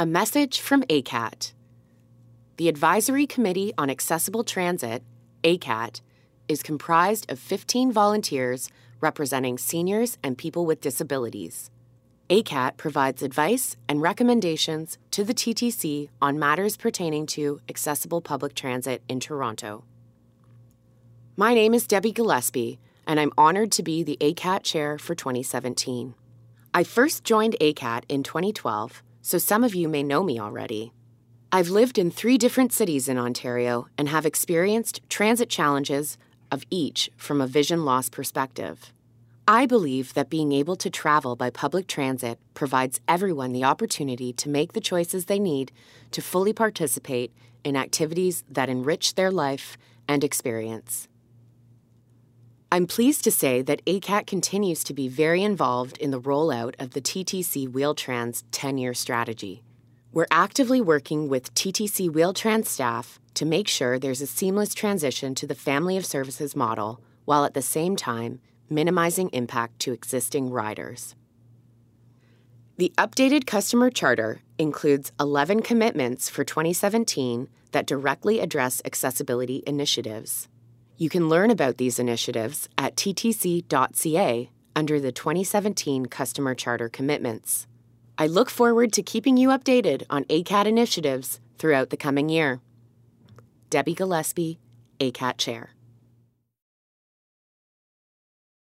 A message from ACAT. The Advisory Committee on Accessible Transit, ACAT, is comprised of 15 volunteers representing seniors and people with disabilities. ACAT provides advice and recommendations to the TTC on matters pertaining to accessible public transit in Toronto. My name is Debbie Gillespie, and I'm honored to be the ACAT Chair for 2017. I first joined ACAT in 2012, so some of you may know me already. I've lived in 3 different cities in Ontario and have experienced transit challenges of each from a vision loss perspective. I believe that being able to travel by public transit provides everyone the opportunity to make the choices they need to fully participate in activities that enrich their life and experience. I'm pleased to say that ACAT continues to be very involved in the rollout of the TTC Wheel-Trans 10-year strategy. We're actively working with TTC Wheel-Trans staff to make sure there's a seamless transition to the family of services model, while at the same time minimizing impact to existing riders. The updated customer charter includes 11 commitments for 2017 that directly address accessibility initiatives. You can learn about these initiatives at ttc.ca under the 2017 Customer Charter Commitments. I look forward to keeping you updated on ACAT initiatives throughout the coming year. Debbie Gillespie, ACAT Chair.